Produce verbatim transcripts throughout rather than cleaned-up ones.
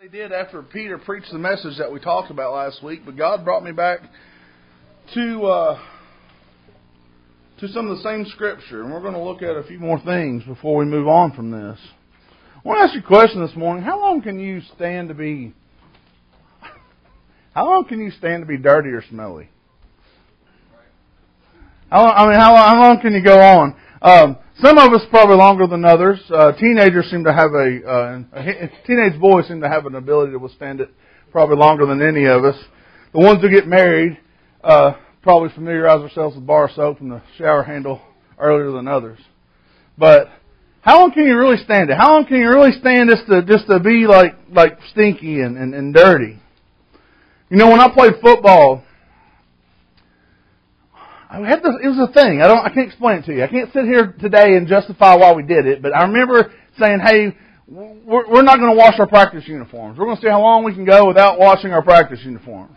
They did after Peter preached the message that we talked about last week, but God brought me back to uh, to some of the same scripture, and we're going to look at a few more things before we move on from this. I want to ask you a question this morning. How long can you stand to be How long can you stand to be dirty or smelly? How long, I mean, how long, how long can you go on? Um, some of us probably longer than others. Uh, teenagers seem to have a, uh, a teenage boys seem to have an ability to withstand it probably longer than any of us. The ones who get married uh, probably familiarize ourselves with bar soap and the shower handle earlier than others. But how long can you really stand it? How long can you really stand just to just to be like like stinky and, and, and dirty? You know, when I played football, I had this, it was a thing. I don't. I can't explain it to you. I can't sit here today and justify why we did it. But I remember saying, "Hey, we're, we're not going to wash our practice uniforms. We're going to see how long we can go without washing our practice uniforms."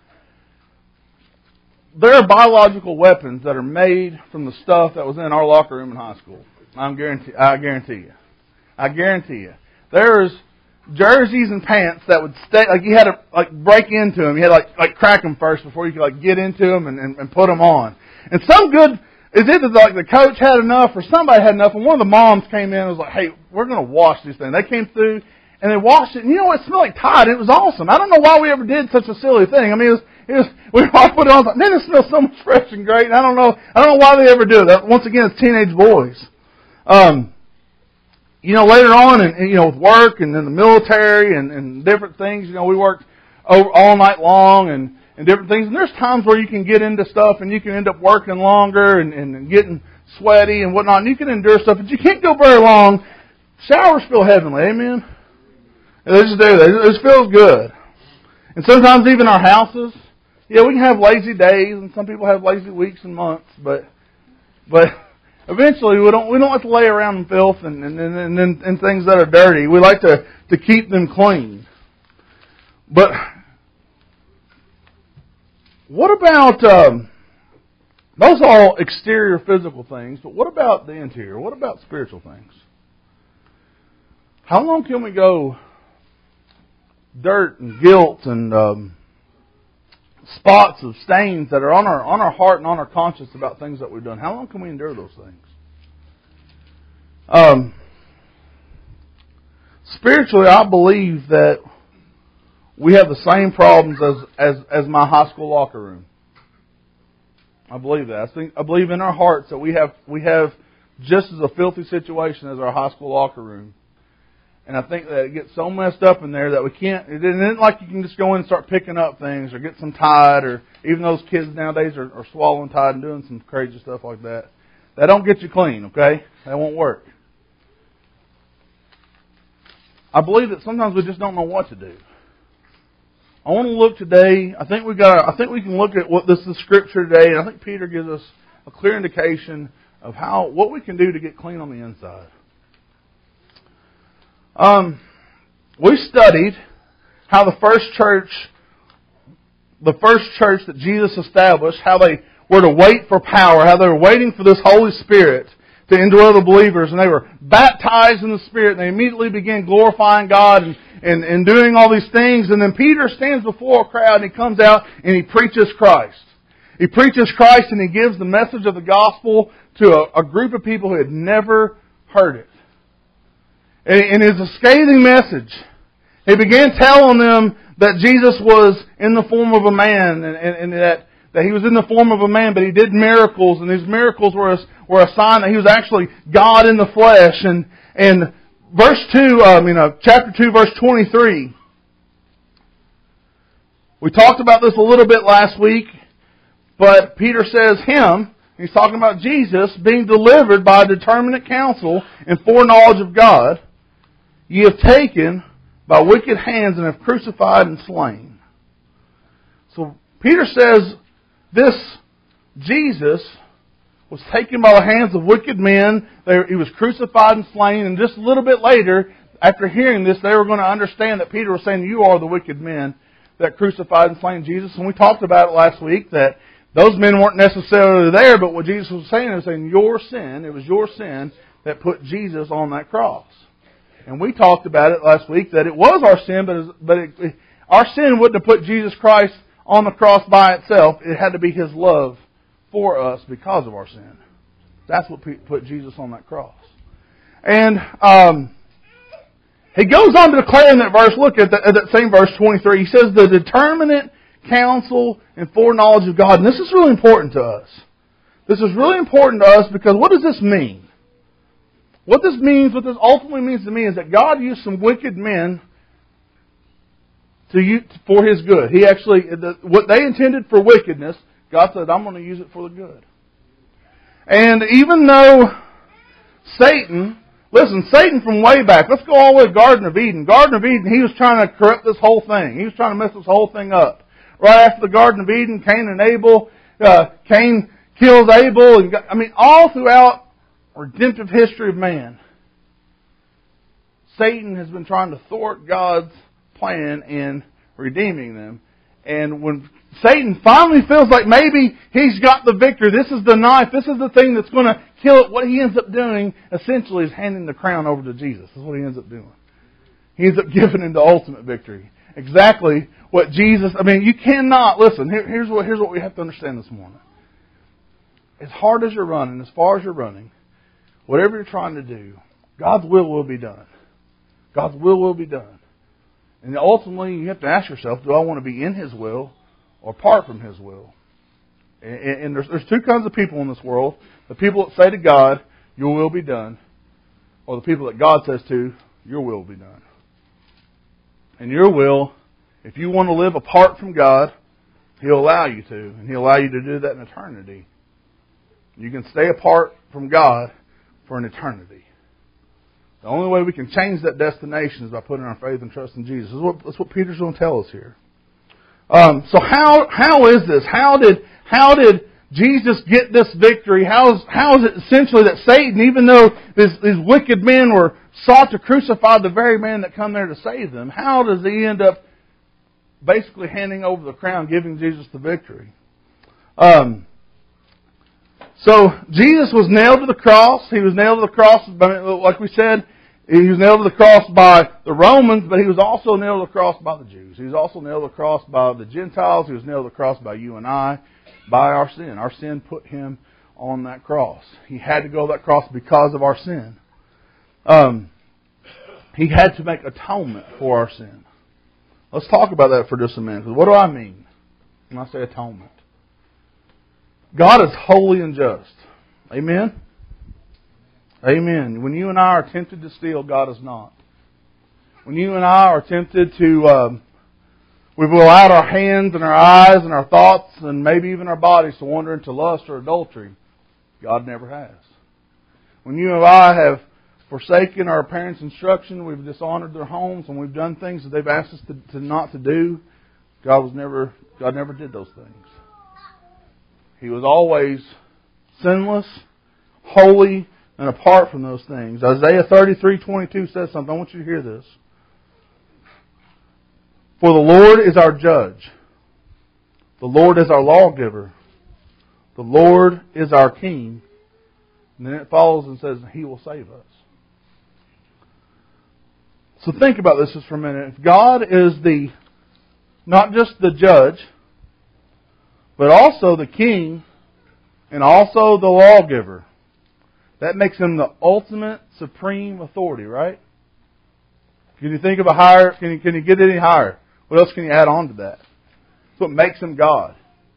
There are biological weapons that are made from the stuff that was in our locker room in high school. I'm guarantee. I guarantee you. I guarantee you. There's jerseys and pants that would stay, like you had to like break into them. You had to like, like crack them first before you could like get into them and, and, and put them on. And some good, is either like the coach had enough or somebody had enough, and one of the moms came in and was like, "Hey, we're going to wash these things." They came through and they washed it, and you know what? It smelled like Tide. It was awesome. I don't know why we ever did such a silly thing. I mean, it was, it was we all put it on, man, it smells so much fresh and great. And I don't know, I don't know why they ever do that. Once again, it's teenage boys. Um, You know, later on, and you know, with work and in the military and, and different things, you know, we worked over all night long and, and different things. And there's times where you can get into stuff and you can end up working longer and, and getting sweaty and whatnot. And you can endure stuff, but you can't go very long. Showers feel heavenly, amen? They just do. It just feels good. And sometimes even our houses, yeah, we can have lazy days, and some people have lazy weeks and months, but but. Eventually, we don't we don't like to lay around in filth and and, and, and and things that are dirty. We like to, to keep them clean. But what about um, those are all exterior physical things? But what about the interior? What about spiritual things? How long can we go dirt and guilt and um, spots of stains that are on our on our heart and on our conscience about things that we've done? How long can we endure those things? Um, spiritually, I believe that we have the same problems as, as as my high school locker room. I believe that. I think I believe in our hearts that we have we have just as a filthy situation as our high school locker room. And I think that it gets so messed up in there that we can't, it isn't like you can just go in and start picking up things or get some Tide, or even those kids nowadays are, are swallowing Tide and doing some crazy stuff like that. That don't get you clean, okay? That won't work. I believe that sometimes we just don't know what to do. I want to look today, I think we got, I think we can look at what this is scripture today, and I think Peter gives us a clear indication of how, what we can do to get clean on the inside. Um, we studied how the first church, the first church that Jesus established, how they were to wait for power, how they were waiting for this Holy Spirit to indwell the believers, and they were baptized in the Spirit, and they immediately began glorifying God and, and, and doing all these things. And then Peter stands before a crowd, and he comes out and he preaches Christ. He preaches Christ, and he gives the message of the gospel to a, a group of people who had never heard it. And it's a scathing message. He began telling them that Jesus was in the form of a man, and, and, and that, that He was in the form of a man, but He did miracles, and these miracles were a, were a sign that He was actually God in the flesh. And and verse two, um, you know, chapter two, verse twenty-three. We talked about this a little bit last week, but Peter says Him. He's talking about Jesus being delivered by a determinate counsel and foreknowledge of God. Ye have taken by wicked hands and have crucified and slain. So Peter says this Jesus was taken by the hands of wicked men. He was crucified and slain. And just a little bit later, after hearing this, they were going to understand that Peter was saying, you are the wicked men that crucified and slain Jesus. And we talked about it last week, that those men weren't necessarily there, but what Jesus was saying, he was saying, your sin, it was your sin that put Jesus on that cross. And we talked about it last week, that it was our sin, but, it, but it, our sin wouldn't have put Jesus Christ on the cross by itself. It had to be His love for us because of our sin. That's what put Jesus on that cross. And um, he goes on to declare in that verse, look at, the, at that same verse twenty-three, he says, the determinate counsel and foreknowledge of God. And this is really important to us. This is really important to us because what does this mean? What this means, what this ultimately means to me is that God used some wicked men to use, for His good. He actually, the, what they intended for wickedness, God said, I'm going to use it for the good. And even though Satan, listen, Satan from way back, let's go all the way to Garden of Eden. Garden of Eden, he was trying to corrupt this whole thing. He was trying to mess this whole thing up. Right after the Garden of Eden, Cain and Abel, uh, Cain kills Abel. And, I mean, all throughout redemptive history of man, Satan has been trying to thwart God's plan in redeeming them. And when Satan finally feels like maybe he's got the victory, this is the knife, this is the thing that's going to kill it, what he ends up doing essentially is handing the crown over to Jesus. That's what he ends up doing. He ends up giving him the ultimate victory. Exactly what Jesus, I mean, you cannot, listen, here, here's what here's what we have to understand this morning. As hard as you're running, as far as you're running, whatever you're trying to do, God's will will be done. God's will will be done. And ultimately, you have to ask yourself, do I want to be in His will or apart from His will? And, and there's, there's two kinds of people in this world. The people that say to God, your will be done. Or the people that God says to, your will be done. And your will, if you want to live apart from God, He'll allow you to. And He'll allow you to do that in eternity. You can stay apart from God for an eternity. The only way we can change that destination is by putting our faith and trust in Jesus. That's what, that's what Peter's going to tell us here. Um, so how how is this? How did how did Jesus get this victory? How is how is it essentially that Satan, even though these, these wicked men were sought to crucify the very man that come there to save them, how does he end up basically handing over the crown, giving Jesus the victory? Um, So, Jesus was nailed to the cross. He was nailed to the cross, like we said, he was nailed to the cross by the Romans, but He was also nailed to the cross by the Jews. He was also nailed to the cross by the Gentiles. He was nailed to the cross by you and I, by our sin. Our sin put Him on that cross. He had to go to that cross because of our sin. Um, he had to make atonement for our sin. Let's talk about that for just a minute. Because what do I mean when I say atonement? God is holy and just. Amen? Amen. When you and I are tempted to steal, God is not. When you and I are tempted to, um, we've allowed our hands and our eyes and our thoughts and maybe even our bodies to wander into lust or adultery, God never has. When you and I have forsaken our parents' instruction, we've dishonored their homes, and we've done things that they've asked us to, to not to do, God was never, God never did those things. He was always sinless, holy, and apart from those things. Isaiah thirty-three twenty-two says something. I want you to hear this. For the Lord is our judge. The Lord is our lawgiver. The Lord is our king. And then it follows and says, He will save us. So think about this just for a minute. If God is the, not just the judge, but also the king, and also the lawgiver. That makes Him the ultimate supreme authority, right? Can you think of a higher, can you, can you get any higher? What else can you add on to that? That's what makes Him God.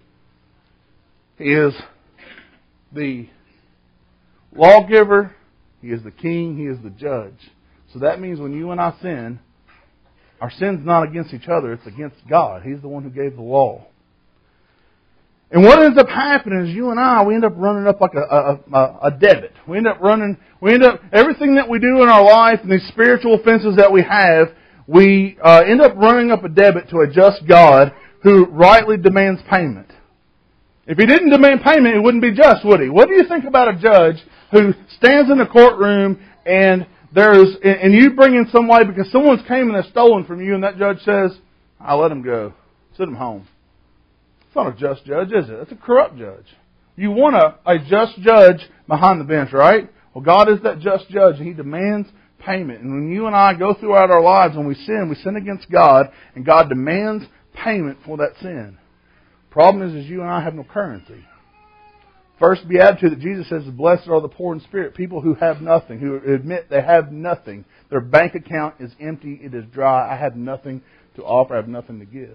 He is the lawgiver, He is the king, He is the judge. So that means when you and I sin, our sin's not against each other, it's against God. He's the one who gave the law. And what ends up happening is you and I, we end up running up like a, a, a debit. We end up running, we end up, everything that we do in our life and these spiritual offenses that we have, we uh, end up running up a debit to a just God who rightly demands payment. If He didn't demand payment, He wouldn't be just, would He? What do you think about a judge who stands in a courtroom and there's, and you bring in somebody because someone's came and has stolen from you, and that judge says, I'll let him go. Send him home. It's not a just judge, is it? It's a corrupt judge. You want a, a just judge behind the bench, right? Well, God is that just judge, and He demands payment. And when you and I go throughout our lives, when we sin, we sin against God, and God demands payment for that sin. Problem is, is you and I have no currency. First beatitude that Jesus says is, blessed are the poor in spirit, people who have nothing, who admit they have nothing. Their bank account is empty, it is dry. I have nothing to offer, I have nothing to give.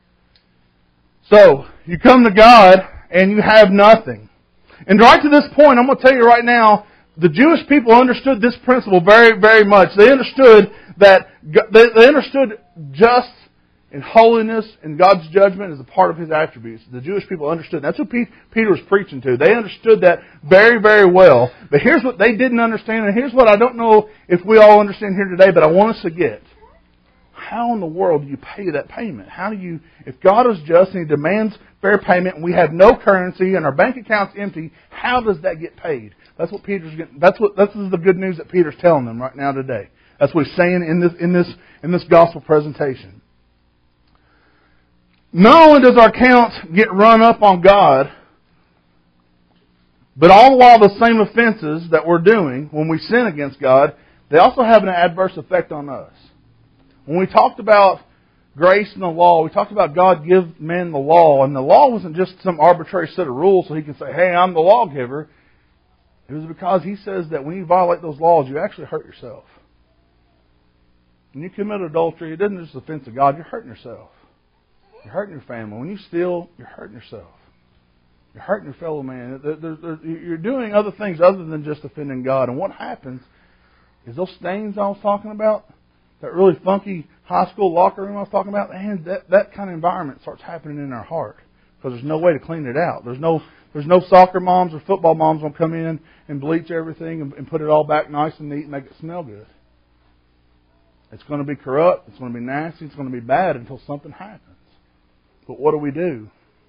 So, you come to God and you have nothing. And right to this point, I'm going to tell you right now, the Jewish people understood this principle very, very much. They understood that, they understood just and holiness and God's judgment is a part of His attributes. The Jewish people understood. That's what Peter was preaching to. They understood that very, very well. But here's what they didn't understand, and here's what I don't know if we all understand here today, but I want us to get. How in the world do you pay that payment? How do you, if God is just and He demands fair payment and we have no currency and our bank account's empty, how does that get paid? That's what Peter's getting, that's what, this is the good news that Peter's telling them right now today. That's what he's saying in this, in this, in this gospel presentation. Not only does our account get run up on God, but all the while the same offenses that we're doing when we sin against God, they also have an adverse effect on us. When we talked about grace and the law, we talked about God give men the law, and the law wasn't just some arbitrary set of rules so He can say, hey, I'm the lawgiver. It was because He says that when you violate those laws, you actually hurt yourself. When you commit adultery, it doesn't just offend to God, you're hurting yourself. You're hurting your family. When you steal, you're hurting yourself. You're hurting your fellow man. You're doing other things other than just offending God. And what happens is those stains I was talking about, that really funky high school locker room I was talking about, man, that, that kind of environment starts happening in our heart. Because there's no way to clean it out. There's no there's no soccer moms or football moms going to come in and bleach everything and, and put it all back nice and neat and make it smell good. It's going to be corrupt. It's going to be nasty. It's going to be bad until something happens. But what do we do?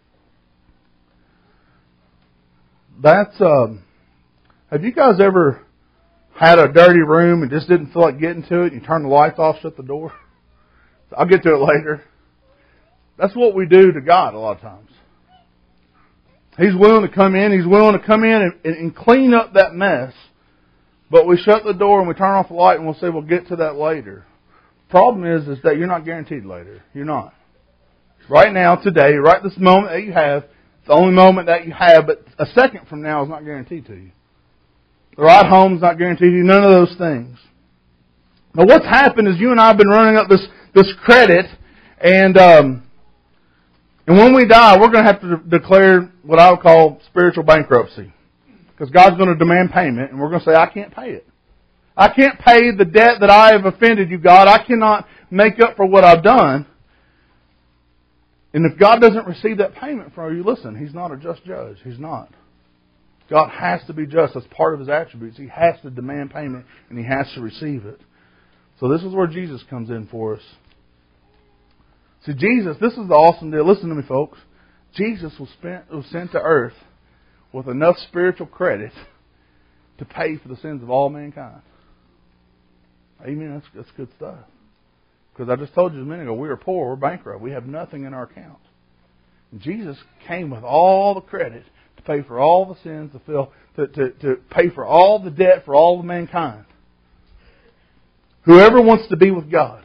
That's, um, have you guys ever had a dirty room and just didn't feel like getting to it and you turn the lights off, shut the door? I'll get to it later. That's what we do to God a lot of times. He's willing to come in, He's willing to come in and, and, and clean up that mess. But we shut the door and we turn off the light and we'll say we'll get to that later. Problem is, is that you're not guaranteed later. You're not. Right now, today, right this moment that you have, it's the only moment that you have, but a second from now is not guaranteed to you. The ride home is not guaranteed to you, none of those things. Now what's happened is you and I have been running up this, this credit, and um, and when we die, we're going to have to de- declare what I would call spiritual bankruptcy. Because God's going to demand payment, and we're going to say, I can't pay it. I can't pay the debt that I have offended you, God. I cannot make up for what I've done. And if God doesn't receive that payment from you, listen, He's not a just judge. He's not. God has to be just. That's part of His attributes. He has to demand payment, and He has to receive it. So this is where Jesus comes in for us. See, Jesus, this is the awesome deal. Listen to me, folks. Jesus was, spent, was sent to earth with enough spiritual credit to pay for the sins of all mankind. Amen. That's, that's good stuff. Because I just told you a minute ago, we are poor, we're bankrupt, we have nothing in our account. And Jesus came with all the credit to pay for all the sins, to, fill, to, to, to pay for all the debt for all of mankind. Whoever wants to be with God.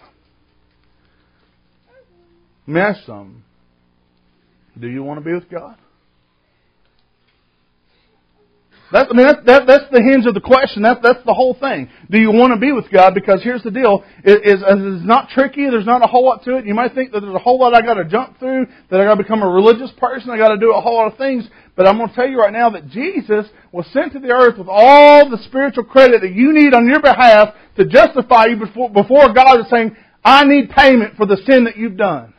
Let me ask you something. Do you want to be with God? That's, I mean, that, that, that's the hinge of the question. That, that's the whole thing. Do you want to be with God? Because here's the deal. It, it's, it's not tricky. There's not a whole lot to it. You might think that there's a whole lot I got to jump through, that I got to become a religious person. I got to do a whole lot of things. But I'm going to tell you right now that Jesus was sent to the earth with all the spiritual credit that you need on your behalf to justify you before, before God is saying, I need payment for the sin that you've done.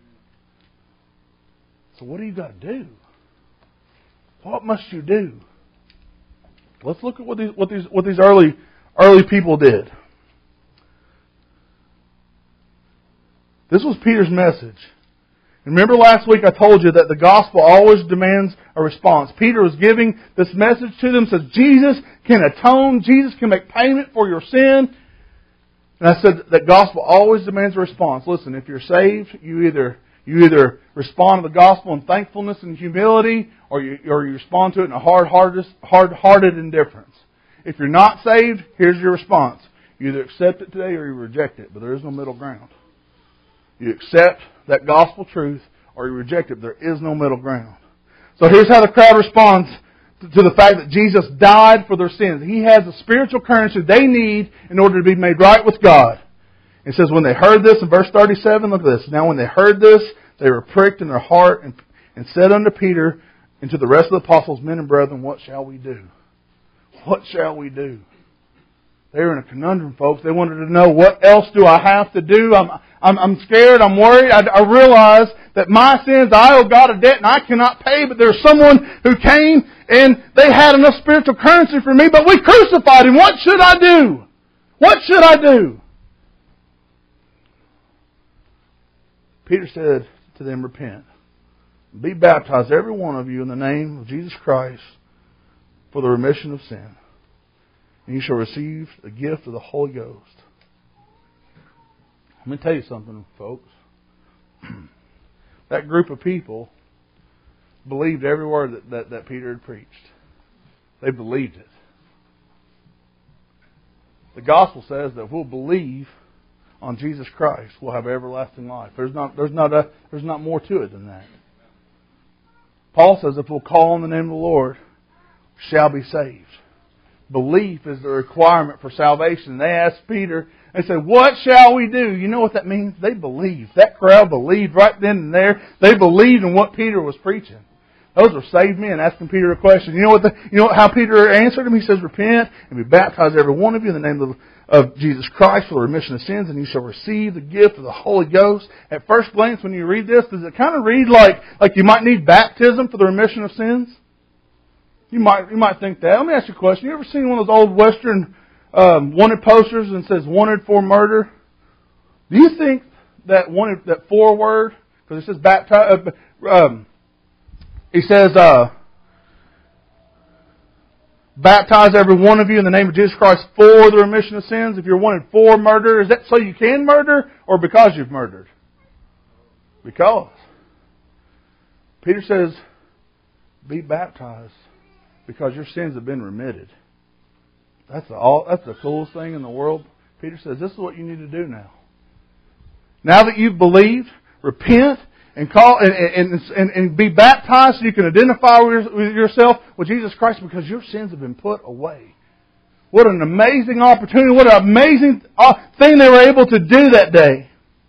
So what do you got to do? What must you do? Let's look at what these what these what these early early people did. This was Peter's message. Remember last week I told you that the gospel always demands a response. Peter was giving this message to them, says Jesus can atone, Jesus can make payment for your sin. And I said that gospel always demands a response. Listen, if you're saved, you either You either respond to the gospel in thankfulness and humility, or you, or you respond to it in a hard-hearted, hard-hearted indifference. If you're not saved, here's your response. You either accept it today or you reject it, but there is no middle ground. You accept that gospel truth or you reject it, but there is no middle ground. So here's how the crowd responds to the fact that Jesus died for their sins. He has the spiritual currency they need in order to be made right with God. It says, when they heard this, in verse thirty-seven, look at this. Now when they heard this, they were pricked in their heart and, and said unto Peter and to the rest of the apostles, men and brethren, what shall we do? What shall we do? They were in a conundrum, folks. They wanted to know, what else do I have to do? I'm, I'm, I'm scared. I'm worried. I, I realize that my sins, I owe God a debt and I cannot pay. But there's someone who came and they had enough spiritual currency for me, but we crucified Him. What should I do? What should I do? Peter said to them, repent. Be baptized, every one of you, in the name of Jesus Christ for the remission of sin. And you shall receive the gift of the Holy Ghost. Let me tell you something, folks. That group of people believed every word that, that, that Peter had preached. They believed it. The gospel says that if we'll believe on Jesus Christ, we'll have everlasting life. There's not, there's not, a, there's not more to it than that. Paul says if we'll call on the name of the Lord, we shall be saved. Belief is the requirement for salvation. They asked Peter, they said, what shall we do? You know what that means? They believed. That crowd believed right then and there. They believed in what Peter was preaching. Those were saved men asking Peter a question. You know what? The, you know how Peter answered him? He says, repent and be baptized, every one of you, in the name of, of Jesus Christ for the remission of sins, and you shall receive the gift of the Holy Ghost. At first glance, when you read this, does it kind of read like, like you might need baptism for the remission of sins? You might you might think that. Let me ask you a question. You ever seen one of those old Western um, wanted posters and says wanted for murder? Do you think that wanted that for word, because it says baptize, uh, um, he says uh, baptize every one of you in the name of Jesus Christ for the remission of sins. If you're wanted for murder, is that so you can murder or because you've murdered? Because. Peter says, be baptized because your sins have been remitted. That's the, all, that's the coolest thing in the world. Peter says, this is what you need to do now. Now that you've believed, repent and call and, and, and, and be baptized so you can identify with yourself with Jesus Christ because your sins have been put away. What an amazing opportunity. What an amazing thing they were able to do that day.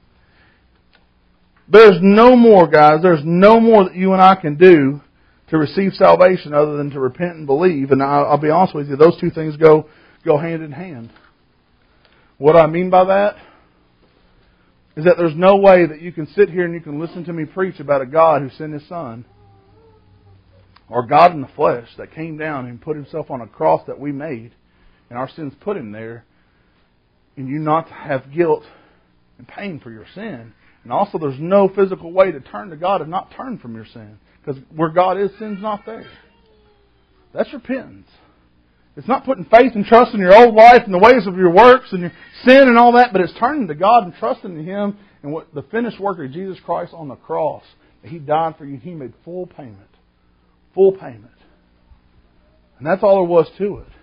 There's no more, guys. There's no more that you and I can do to receive salvation other than to repent and believe. And I'll, I'll be honest with you, those two things go, go hand in hand. What I mean by that is that there's no way that you can sit here and you can listen to me preach about a God who sent His Son, or God in the flesh that came down and put Himself on a cross that we made, and our sins put Him there, and you not have guilt and pain for your sin. And also there's no physical way to turn to God and not turn from your sin. Because where God is, sin's not there. That's repentance. It's not putting faith and trust in your old life and the ways of your works and your sin and all that, but it's turning to God and trusting in Him and what the finished work of Jesus Christ on the cross. That He died for you. He made full payment. Full payment. And that's all there was to it.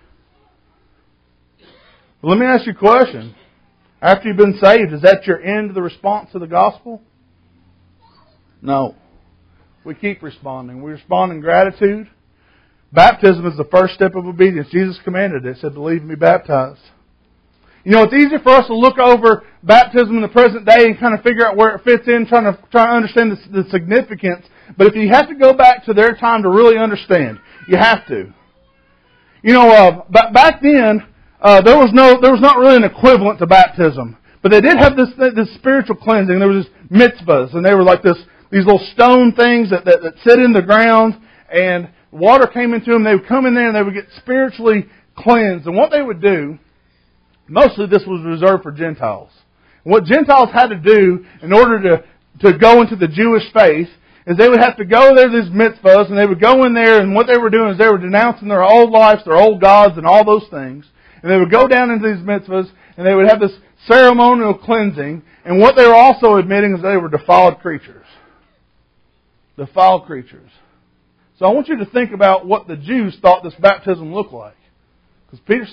But let me ask you a question. After you've been saved, is that your end of the response to the gospel? No. We keep responding. We respond in gratitude. Baptism is the first step of obedience. Jesus commanded it. He said, believe and be baptized. You know, it's easy for us to look over baptism in the present day and kind of figure out where it fits in, trying to try to understand the, the significance. But if you have to go back to their time to really understand, you have to. You know, uh, back then, uh, there was no, there was not really an equivalent to baptism. But they did have this, this spiritual cleansing. There was this mitzvahs, and they were like this, these little stone things that, that, that sit in the ground, and water came into them. They would come in there and they would get spiritually cleansed. And what they would do, mostly this was reserved for Gentiles. And what Gentiles had to do in order to, to go into the Jewish faith is they would have to go there to these mitzvahs, and they would go in there, and what they were doing is they were denouncing their old lives, their old gods, and all those things. And they would go down into these mitzvahs, and they would have this ceremonial cleansing. And what they were also admitting is they were defiled creatures. Defiled creatures. So I want you to think about what the Jews thought this baptism looked like. Because Peter says,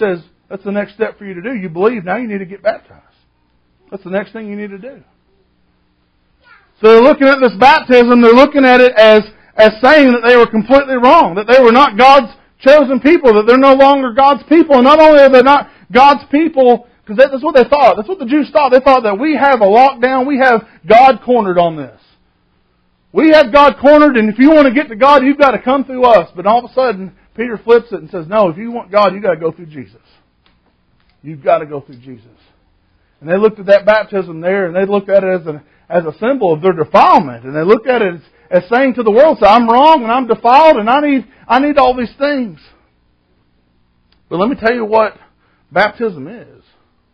That's the next step for you to do. You believe, now you need to get baptized. That's the next thing you need to do. So they're looking at this baptism, they're looking at it as, as saying that they were completely wrong, that they were not God's chosen people, that they're no longer God's people. And not only are they not God's people, because that's what they thought. That's what the Jews thought. They thought that we have a lockdown, we have God cornered on this. We have God cornered, and if you want to get to God, you've got to come through us. But all of a sudden, Peter flips it and says, no, if you want God, you've got to go through Jesus. You've got to go through Jesus. And they looked at that baptism there, and they looked at it as a, as a symbol of their defilement. And they looked at it as, as saying to the world, so I'm wrong, and I'm defiled, and I need, I need all these things. But let me tell you what baptism is.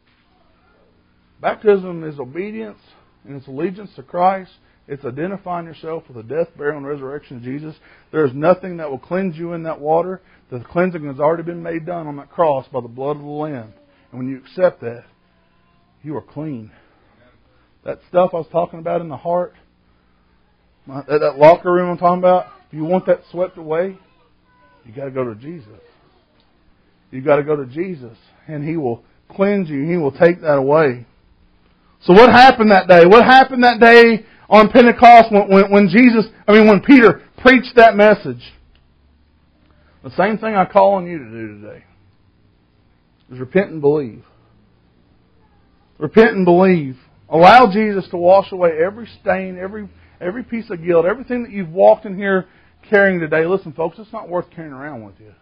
Baptism is obedience, and it's allegiance to Christ. It's identifying yourself with the death, burial, and resurrection of Jesus. There is nothing that will cleanse you in that water. The cleansing has already been made done on that cross by the blood of the Lamb. And when you accept that, you are clean. That stuff I was talking about in the heart, that, that locker room I'm talking about, if you want that swept away, you got to go to Jesus. You got to go to Jesus, and He will cleanse you. He will take that away. So what happened that day? What happened that day on Pentecost when, when, when Jesus, I mean when Peter preached that message? The same thing I call on you to do today is repent and believe. Repent and believe. Allow Jesus to wash away every stain, every every piece of guilt, everything that you've walked in here carrying today. Listen, folks, it's not worth carrying around with you.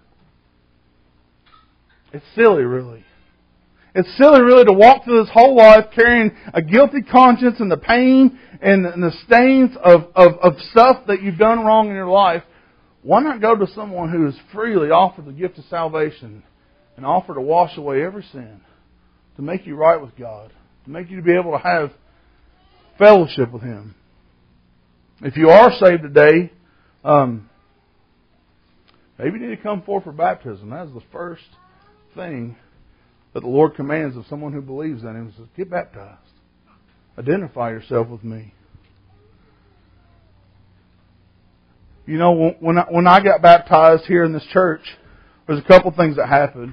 It's silly, really. It's silly, really, to walk through this whole life carrying a guilty conscience and the pain and the stains of, of, of stuff that you've done wrong in your life. Why not go to someone who has freely offered the gift of salvation and offer to wash away every sin, to make you right with God, to make you to be able to have fellowship with Him? If you are saved today, um, maybe you need to come forward for baptism. That is the first thing that the Lord commands of someone who believes in Him. He says, get baptized. Identify yourself with me. You know, when I, when I got baptized here in this church, there's a couple things that happened.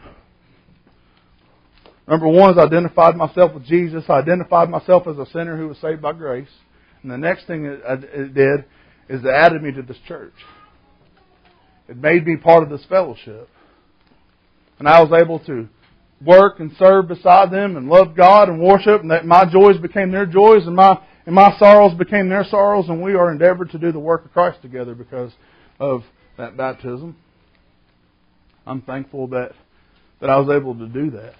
Number one is I identified myself with Jesus. I identified myself as a sinner who was saved by grace. And the next thing it, it did is it added me to this church. It made me part of this fellowship. And I was able to work and serve beside them and love God and worship, and that my joys became their joys and my and my sorrows became their sorrows, and we are endeavored to do the work of Christ together because of that baptism. I'm thankful that that I was able to do that.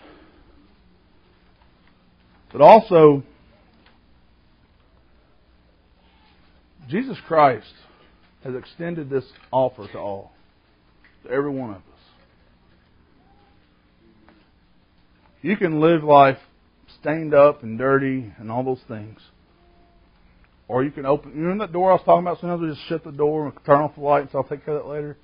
But also, Jesus Christ has extended this offer to all, to every one of us. You can live life stained up and dirty and all those things. Or you can open... You know that door I was talking about? Sometimes we just shut the door and turn off the lights. I'll take care of that later.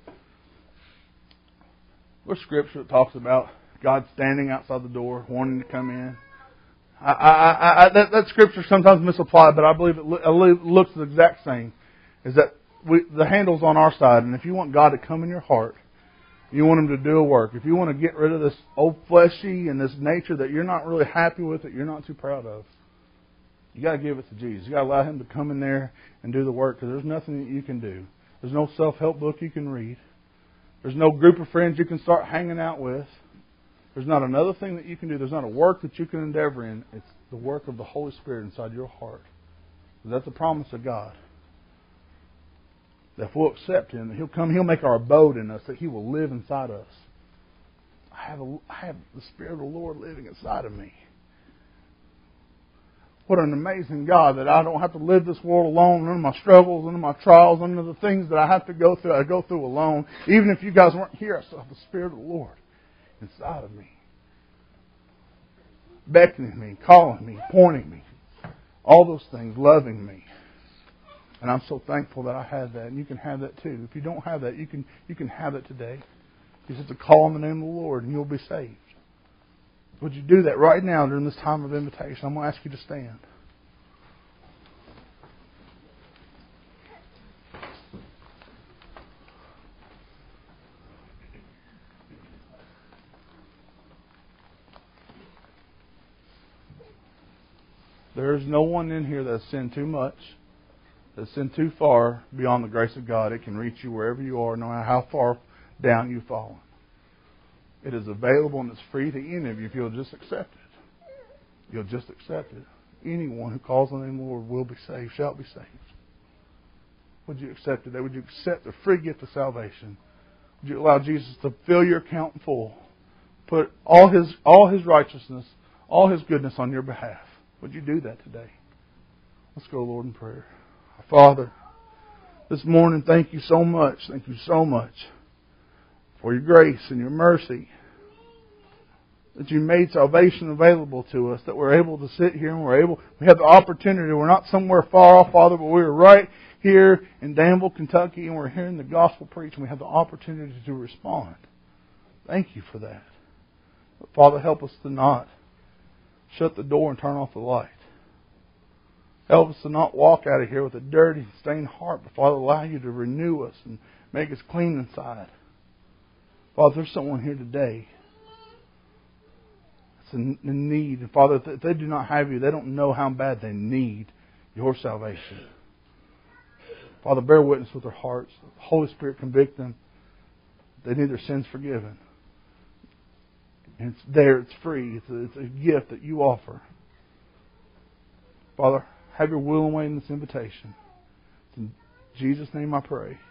There's scripture that talks about God standing outside the door, wanting to come in. I, I, I, that, that scripture sometimes misapplied, but I believe it, it looks the exact same. Is that we, the handle's on our side, and if you want God to come in your heart, you want Him to do a work. If you want to get rid of this old fleshy and this nature that you're not really happy with, that you're not too proud of, you got to give it to Jesus. You got to allow Him to come in there and do the work, because there's nothing that you can do. There's no self-help book you can read. There's no group of friends you can start hanging out with. There's not another thing that you can do. There's not a work that you can endeavor in. It's the work of the Holy Spirit inside your heart. That's the promise of God. That if we'll accept Him, that He'll come, He'll make our abode in us, that He will live inside us. I have, a, I have the Spirit of the Lord living inside of me. What an amazing God, that I don't have to live this world alone, under my struggles, under my trials, under the things that I have to go through, I go through alone. Even if you guys weren't here, I still have the Spirit of the Lord inside of me. Beckoning me, calling me, pointing me. All those things, loving me. And I'm so thankful that I have that, and you can have that too. If you don't have that, you can you can have it today. You just have to call on the name of the Lord, and you'll be saved. Would you do that right now during this time of invitation? I'm going to ask you to stand. There's no one in here that's sinned too much, that's sinned too far beyond the grace of God. It can reach you wherever you are, no matter how far down you've fallen. It is available and it's free to any of you if you'll just accept it. You'll just accept it. Anyone who calls on the name of the Lord will be saved, shall be saved. Would you accept it? Would you accept the free gift of salvation? Would you allow Jesus to fill your account full? Put all His all His righteousness, all His goodness on your behalf. Would you do that today? Let's go, Lord, in prayer. Father, this morning, thank you so much. Thank you so much for your grace and your mercy. That you made salvation available to us. That we're able to sit here and we're able, we have the opportunity. We're not somewhere far off, Father, but we're right here in Danville, Kentucky, and we're hearing the gospel preached, and we have the opportunity to respond. Thank you for that. But Father, help us to not shut the door and turn off the light. Help us to not walk out of here with a dirty, stained heart, but Father, allow you to renew us and make us clean inside. Father, there's someone here today that's in need. And Father, if they do not have you, they don't know how bad they need your salvation. Father, bear witness with their hearts. The Holy Spirit convict them. They need their sins forgiven. And it's there, it's free. It's a, it's a gift that you offer. Father, have your will and way in this invitation. In Jesus' name I pray.